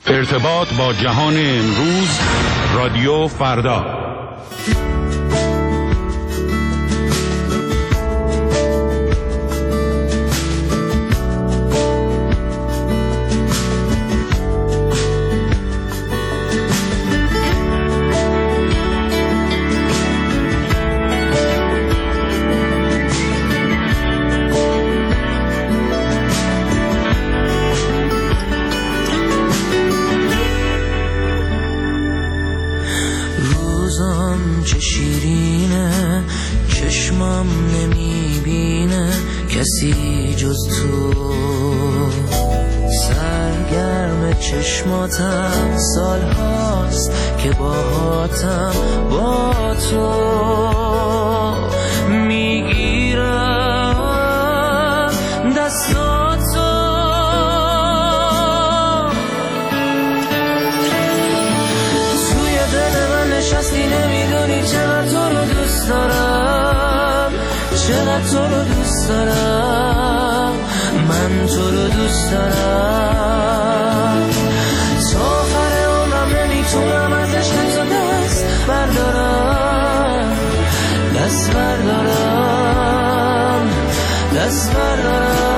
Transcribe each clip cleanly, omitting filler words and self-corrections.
ارتباط با جهان امروز، رادیو فردا. چه شیرینه، چشمم نمیبینه کسی جز تو، سرگرم چشماتم، سال هاست که باهاتم، با تو میگیرم دستاتو، توی دل من نشستی، نمیدونی چقدر تو رو دوست دارم، چقدر تو رو دوست دارم، من تو رو دوست دارم، تا آخر عمرم نمیتونم از عشق تو دست بردارم، دست بردارم، دست بردارم.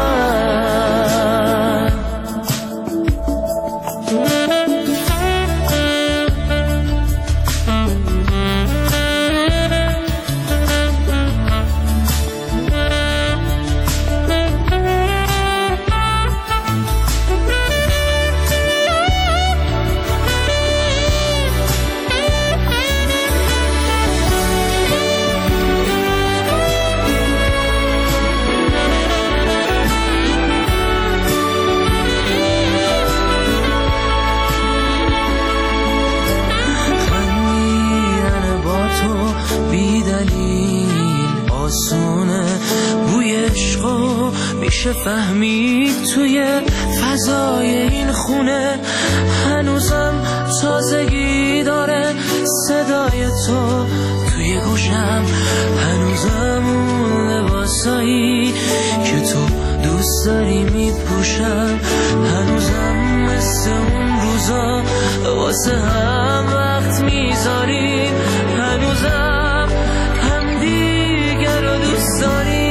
میشه فهمید توی فضای این خونه، هنوزم تازگی داره صدای تو توی گوشم، هنوزم اون لباسایی که تو دوست داری میپوشم، هنوزم مثل اون روزا واسه هم وقت میذاریم، هنوزم هم دیگر رو دوست داریم.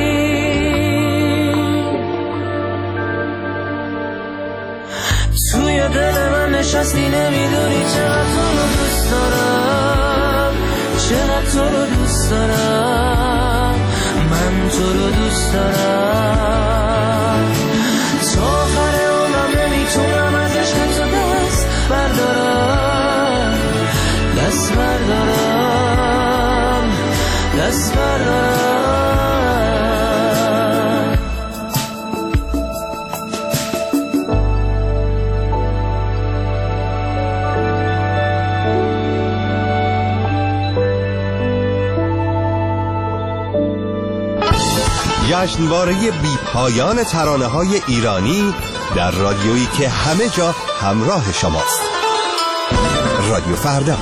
توی دل من نشستی، نمیدونی چقدر تو رو دوست دارم، چقدر تو رو دوست دارم، من تو رو دوست دارم، تا آخر عمرم نمیتونم از عشق تو دست بردارم، دست بردارم، دست بردارم. جشنواره بی پایان ترانه‌های ایرانی در رادیویی که همه جا همراه شماست. رادیو فردا.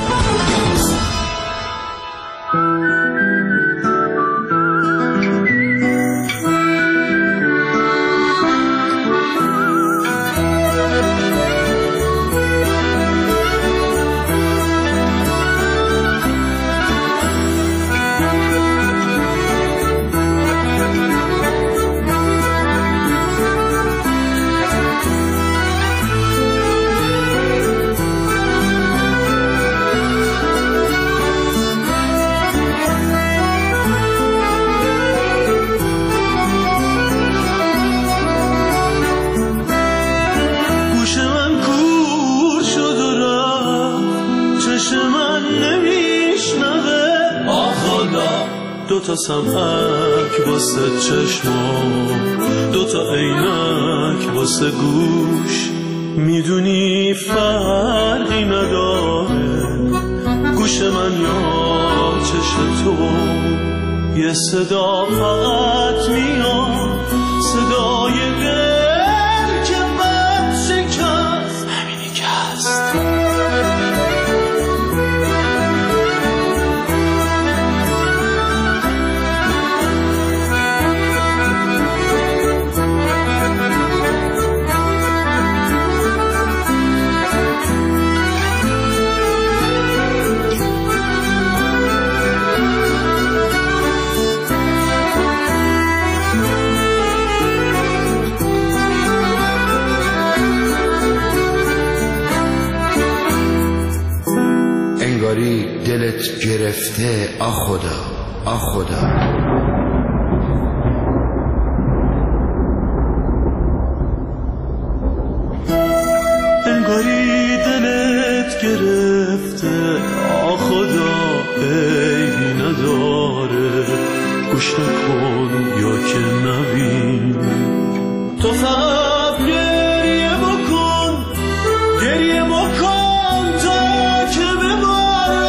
دوتا سمعک واسه چشمام، دوتا عینک واسه گوش، میدونی فرقی نداره گوش من یا چش تو، یه صدا فقط میاد، صدای دل که من شکست، همینی که هست. دلت گرفته آخدا انگاری دلت گرفته آخدا عیبی نداره گوش نکن یا که نبین تو فقط گریه بکن تا که بباره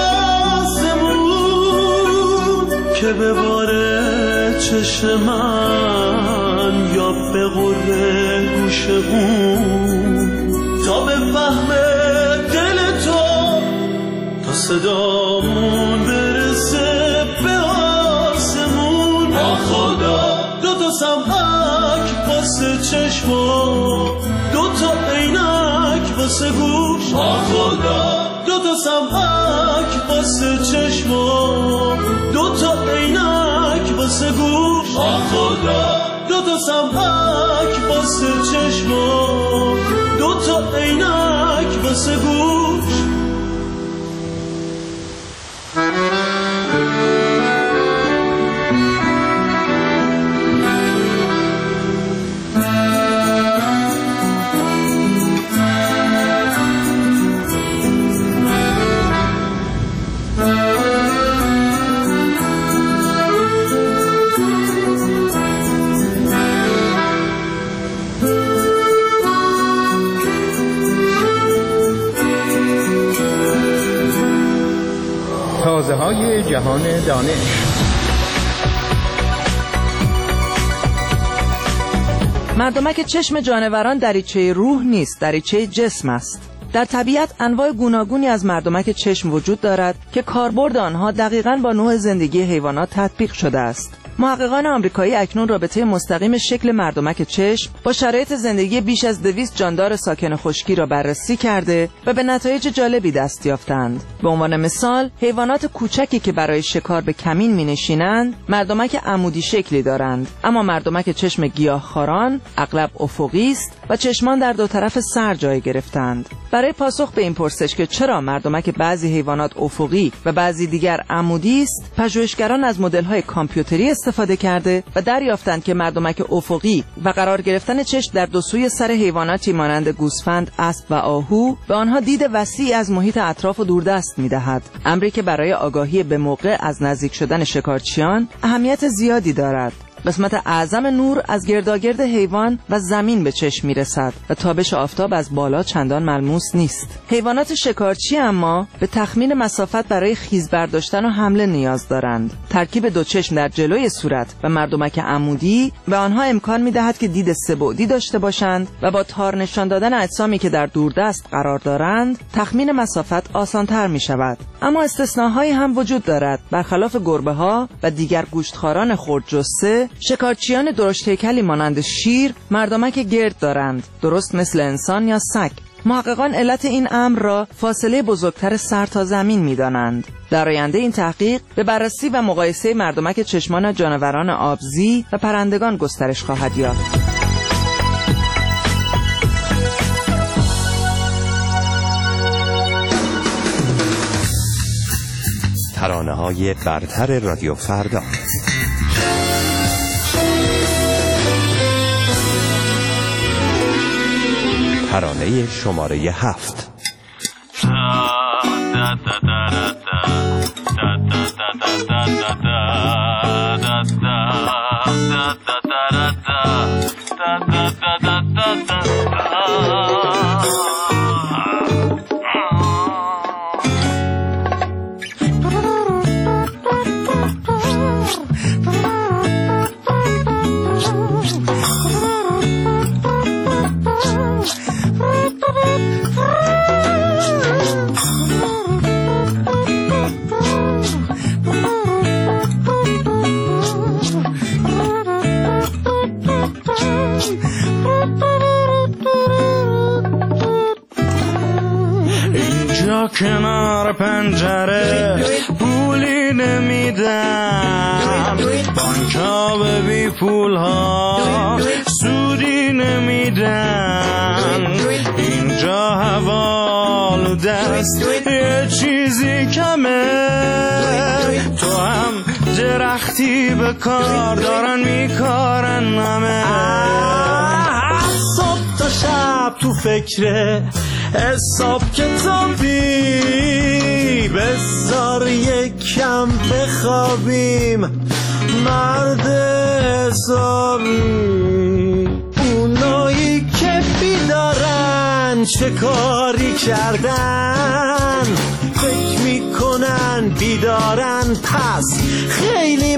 آسمون که بباره چشم من یا بغره گوش اون تا بفهمه دل تو تا صدامون برسه به آسمون آخدا دوتا سمک واسه چشما دوتا عینک واسه گوش آخدا دوتا سمک واسه چشما دوتا عینک واسه گوش آخدا دوتا سمک واسه چشما دوتا عینک واسه گوش تازه‌های جهان دانش. مردمک چشم جانوران دریچه روح نیست، دریچه جسم است. در طبیعت انواع گوناگونی از مردمک چشم وجود دارد که کاربرد آنها دقیقاً با نوع زندگی حیوانات تطبیق شده است. محققان آمریکایی اکنون رابطه مستقیم شکل مردمک چشم با شرایط زندگی بیش از 200 جاندار ساکن خشکی را بررسی کرده و به نتایج جالبی دست یافتند. به عنوان مثال، حیوانات کوچکی که برای شکار به کمین می‌نشینند، مردمک عمودی شکلی دارند، اما مردمک چشم گیاهخواران اغلب افقی است و چشمان در دو طرف سر جای گرفتند. برای پاسخ به این پرسش که چرا مردمک بعضی حیوانات افقی و بعضی دیگر عمودی است، پژوهشگران از مدل‌های کامپیوتری استفاده کرده و دریافتند که مردمک افقی و قرار گرفتن چشم در دو سوی سر حیواناتی مانند گوسفند، اسب و آهو به آنها دید وسیعی از محیط اطراف و دوردست می‌دهد، امری که برای آگاهی به موقع از نزدیک شدن شکارچیان اهمیت زیادی دارد. قسمت اعظم نور از گرداگرد حیوان و زمین به چشم میرسد و تابش آفتاب از بالا چندان ملموس نیست. حیوانات شکارچی اما به تخمین مسافت برای خیز برداشتن و حمله نیاز دارند. ترکیب دو چشم در جلوی صورت و مردمک عمودی به آنها امکان میدهد که دید سه‌بعدی داشته باشند و با تار نشان دادن اجسامی که در دوردست قرار دارند تخمین مسافت آسان‌تر میشود. اما استثناءهایی هم وجود دارد. برخلاف گربه‌ها و دیگر گوشتخواران خردجثه، شکارچیان درشت هیکلی مانند شیر مردمک گرد دارند، درست مثل انسان یا سگ. محققان علت این امر را فاصله بزرگتر سر تا زمین می‌دانند. در آینده این تحقیق به بررسی و مقایسه مردمک چشمان جانوران آبزی و پرندگان گسترش خواهد یافت. ترانه‌های برتر رادیو فردا. ترانه شماره 7. کنار پنجره پولی نمیدم، بانک‌ها به بی پول‌ها سودی نمیدن، اینجا هوا آلوده است یه چیزی کمه تو هم درختی به کار دارن میکارن همه صبح تا شب تو فکره حساب کتابی بذار یکم بخوابیم مرد حسابی اونایی که بیدارن چه کاری کردن فکر میکنن بیدارن پس خیلی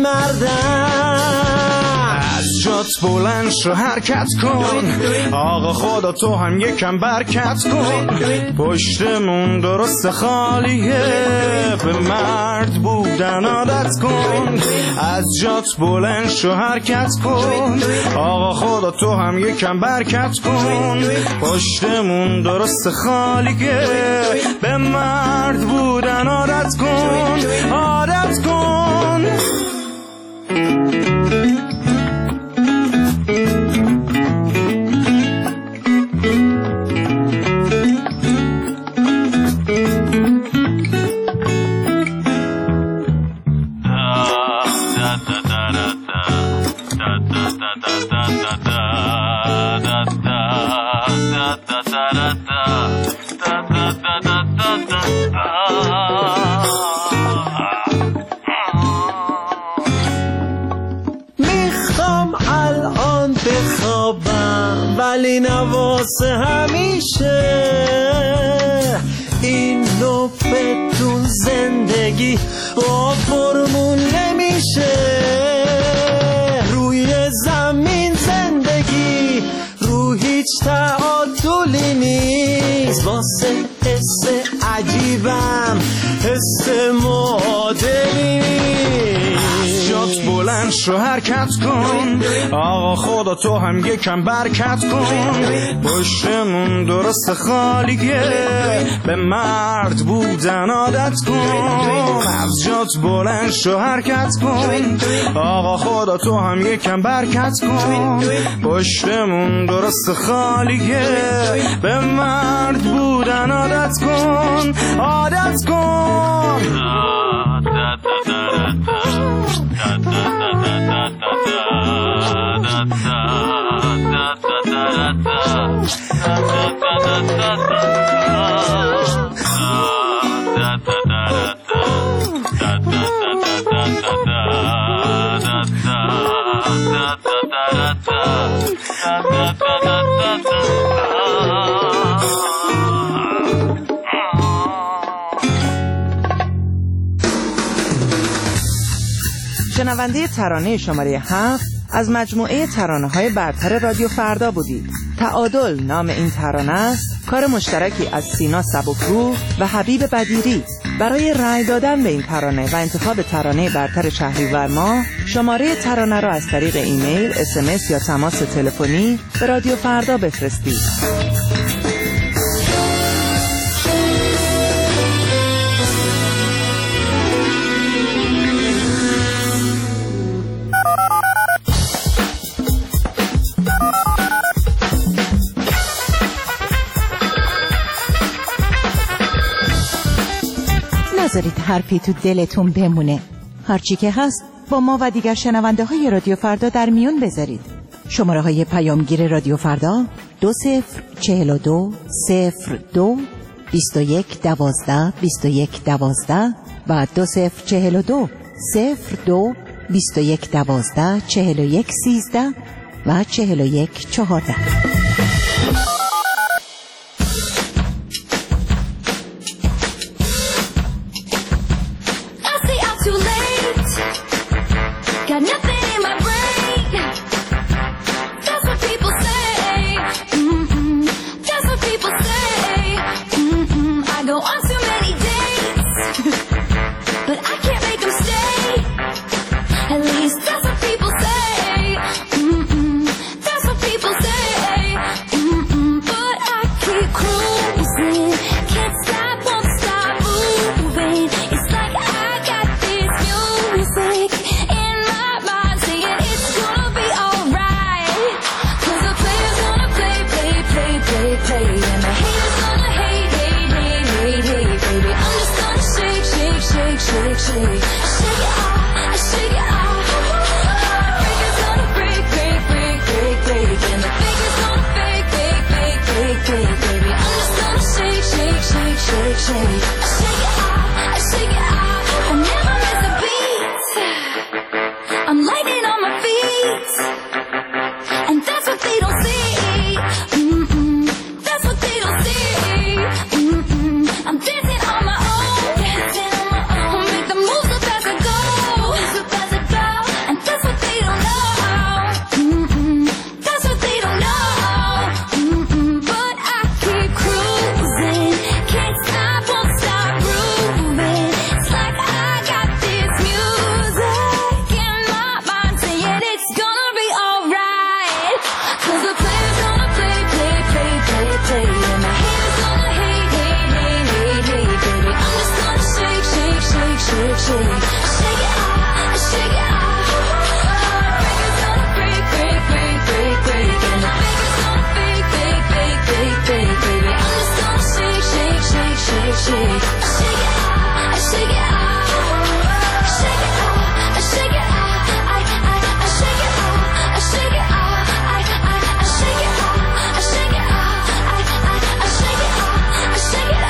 مردن از جات بلند شو حرکت کن آقا خدا تو هم یکم برکت کن پشتمون درست خالیه به مرد بودن عادت کن از جات بلند شو حرکت کن آقا خدا تو هم یکم برکت کن پشتمون درست خالیه به مرد بودن عادت کن عادت کن میخوام الان بخوابم ولی نواسه همیشه این نوبتون زندگی با فرمون نمیشه روی زمین زندگی رو هیچ تعادلی نیست واسه حس عجیبم حس معادلی نیست جات بلند شو حرکت کن آقا خدا تو هم یکم برکت کن پشتمون درست خالیه به مرد بودن عادت کن از جات بلند شو حرکت کن آقا خدا تو هم یکم برکت کن پشتمون درست خالیه به مرد بودن عادت کن عادت کن شنونده ترانه شماره 7 از مجموعه ترانه‌های برتر رادیو فردا بودید. تعادل نام این ترانه است، کار مشترکی از سینا سبکروح و حبیب بدیری. برای رأی دادن به این ترانه و انتخاب ترانه برتر شهریور ماه شماره ترانه را از طریق ایمیل، SMS یا تماس تلفنی به رادیو فردا بفرستید. نذارید حرفی تو دلتون بمونه. هرچی که هست با ما و دیگر شنونده های رادیو فردا در میون بذارید. شماره های پیامگیر رادیو فردا 2042 02 21 12 21 12 و 2042 02 21 12 41 13 و 41 14. shake, shake it off, shake it off. Heartbreaker's gonna break, break, break, break, break, and the faker's gonna fake, fake, fake, fake, fake, baby. I'm just gonna shake, shake, shake, shake, shake. I shake it off, I shake it off. I never miss a beat. I'm lightning on my feet, and that's what they don't see. That's what they don't see. I'm dancing on my own, dancing on my own. Make the moves up as I go, and that's what they don't know. That's what they don't know. But I keep cruising, can't stop, won't stop grooving. It's like I got this music in my mind saying it's gonna be alright. 'Cause the player's gonna play, play, play, play, play, and my haters gonna hate, hate, hate, hate, hate, baby. I'm just gonna shake, shake, shake, shake, shake. Shake it off, shake it off. Heartbreaker's gonna break, break, break, break, break, and the faker's gonna fake, fake, fake, fake, fake, baby. I'm just gonna shake, shake, shake, shake, shake. Shake it off, shake it off. Shake it off, shake it off. I shake it off, I shake it off. I shake it off, I shake it off. I shake it off, I shake it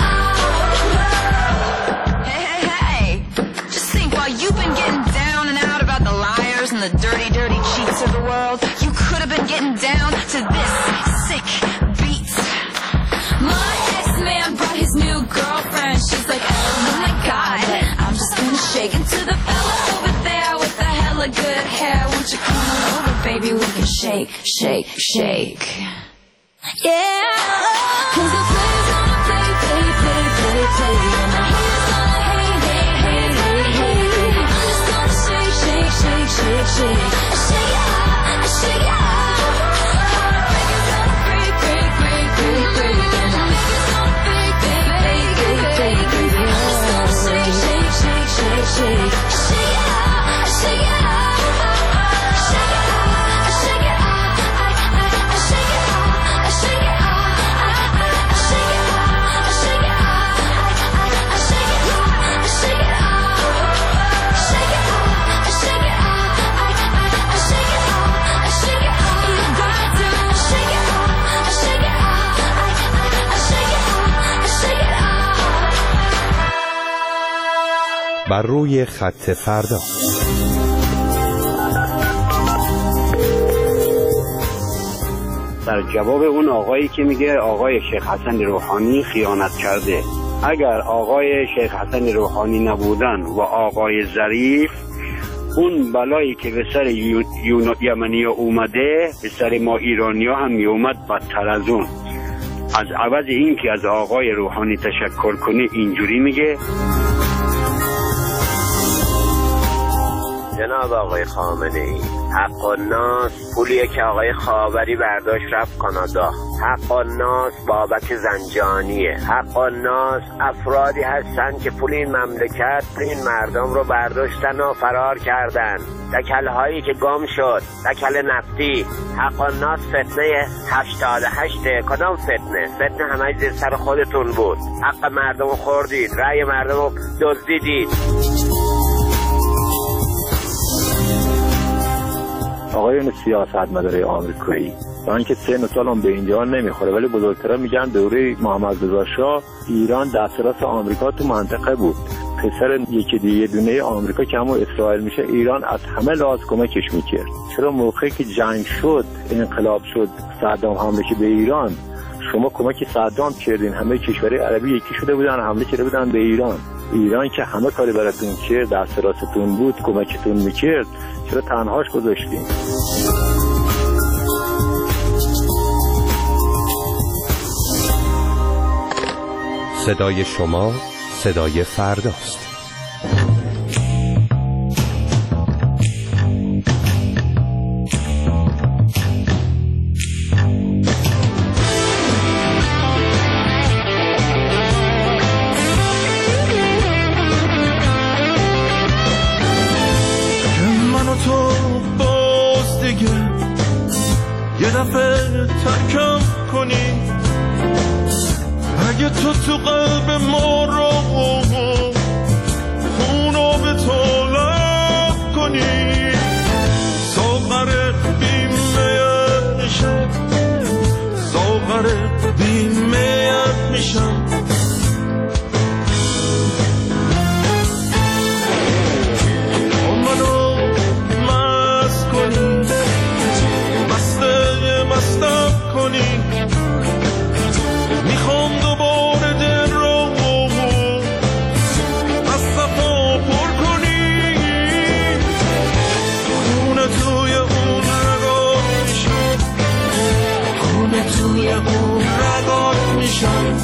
off. Hey, hey, hey. Just think, while you've been getting down and out about the liars and the dirty, dirty cheats of the world, you could have been getting down to this sick beat. My ex-man brought his new girlfriend. She's like, oh my God, I'm just gonna shake into the fella over there with the hella good hair. Won't you come on over, baby? We can shake, shake, shake. Yeah. 'Cause the player's gonna play, play, play, play, play, and the haters gonna hate, hate, hate, hate, hate, baby. I'm just gonna shake, shake, shake, shake, shake. I shake it off, I shake it off. Heartbreaker's gonna break, break, break, break, break, and the faker's gonna fake, fake, fake, fake, fake, baby. I'm just gonna shake, shake, shake, shake, shake. I shake it off, I shake it off. Shake it off, I shake it off. I shake it off, I shake it off. I shake it off, I shake it off. I shake it off, I shake it off. Shake it off, I shake it off. I shake it off, I shake it off. You got to shake it off, I shake it off. I shake it off, I shake it off. بر روی خط فردا. در جواب اون آقایی که میگه آقای شیخ حسن روحانی خیانت کرده، اگر آقای شیخ حسن روحانی نبودن و آقای ظریف، اون بلایی که به سر یمنی ها اومده به سر ما ایرانی ها هم میومد بدتر از اون. از عوض این که از آقای روحانی تشکر کنه اینجوری میگه: جناب آقای خامنه ای، حق و ناس پولیه که آقای خاوری برداشت رفت کانادا. حق و ناس بابک زنجانیه. حق و ناس افرادی هستن که پول این مملکت این مردم رو برداشتن و فرار کردن. دکل هایی که گم شد، دکل نفتی. حق و ناس فتنه 88. کدام فتنه؟ فتنه همه زیر سر خودتون بود. حق مردم رو خوردید، رأی مردم رو دزدیدید. آقایون سیاستمدارای آمریکایی، من که سن و سالم به اینجا نمیخوره ولی بزرگترها میگن دوره محمد رضا شاه ایران دسترس آمریکا تو منطقه بود. پسر یکی دیگه دونه آمریکا که همون اسرائیل میشه، ایران از همه لحاظ کمکش میکرد. چرا موقعی که جنگ شد، انقلاب شد، صدام حمله به ایران، شما کمک صدام کردین؟ همه کشورهای عربی یکی شده بودن، حمله کرده بودن به ایران. ایران که همه کاری براتون کرد، دسترستون بود، کمکتون میکرد، چرا تنهاش گذاشتین؟ صدای شما صدای فرداست. ترکم کنی اگه تو قلب ما رو خونو به تو لب کنی ساغر بیمیت میشم ساغر بیمیت میشم منو مست کنی مستم کنی میخوام دوباره دل رو از صفا پر کنی خونه توی اون رگات میشم خونه توی اون رگات میشم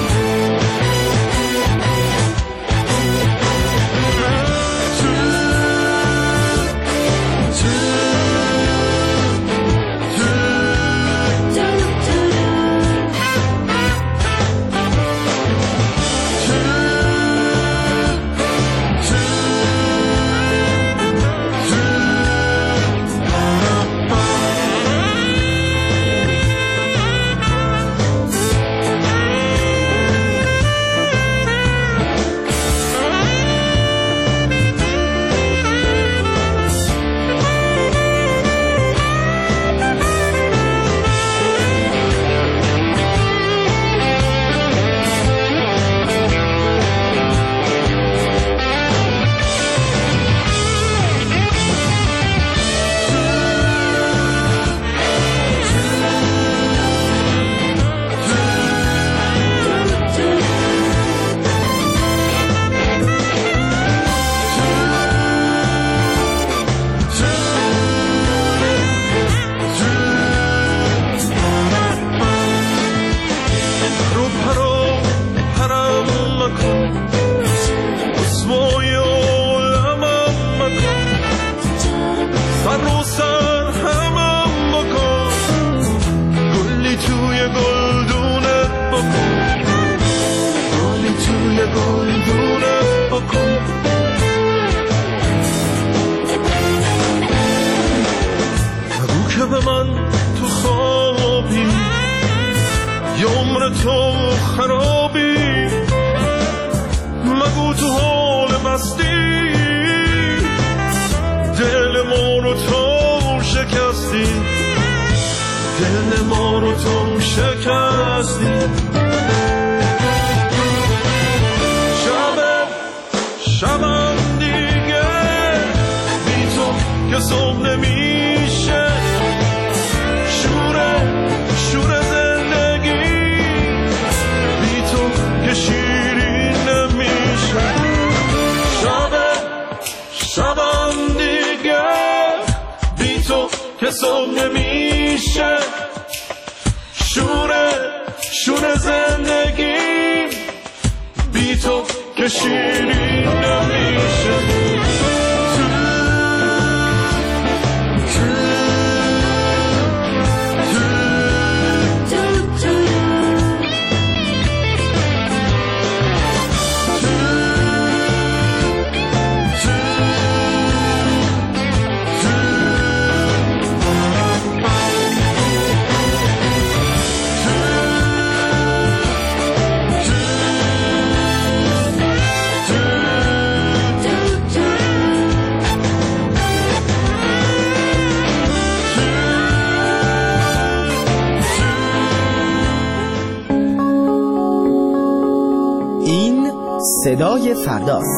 صدای فرداست.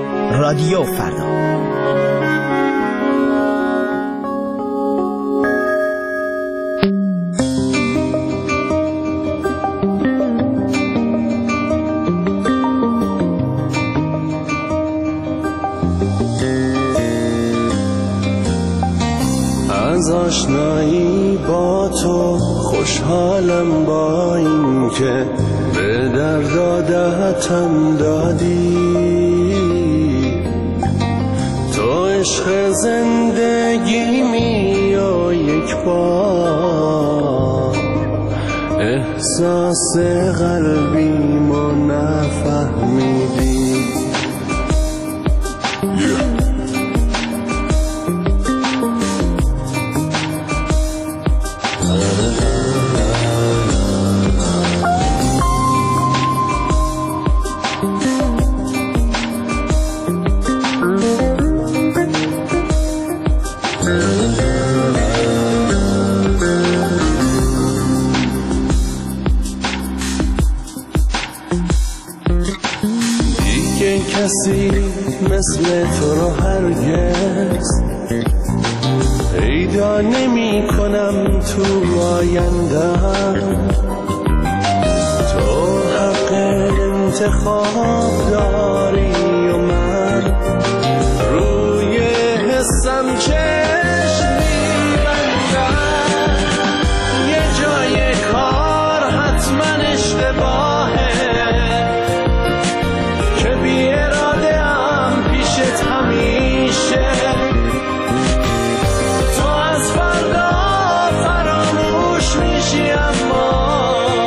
رادیو فردا. از آشنایی با تو خوشحالم با این که به درد عادتم دادی تو عشق زندگیمی و یک بار احساس قلبیمو نفهمیدی کسی مثل تو رو هرگز پیدا نمی کنم تو آیندم. تو حق انتخاب داری و من روی حسم چشم می‌بندم. یه جای کار حتما اشتباهه که بی اراده ام پیشت همیشه. تو از فردا فراموش میشی اما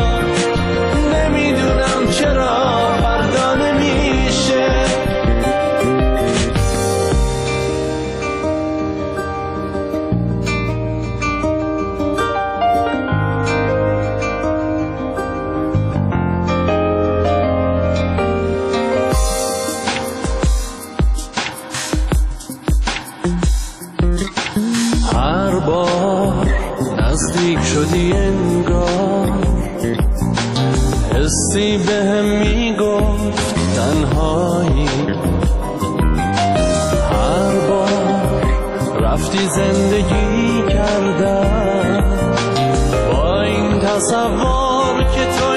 نمیدونم چرا فردا نمیشه. هر بار نزدیک شدی انگار حسی بهم میگفت تنهایی. هر بار رفتی زندگی کردم با این تصور که تو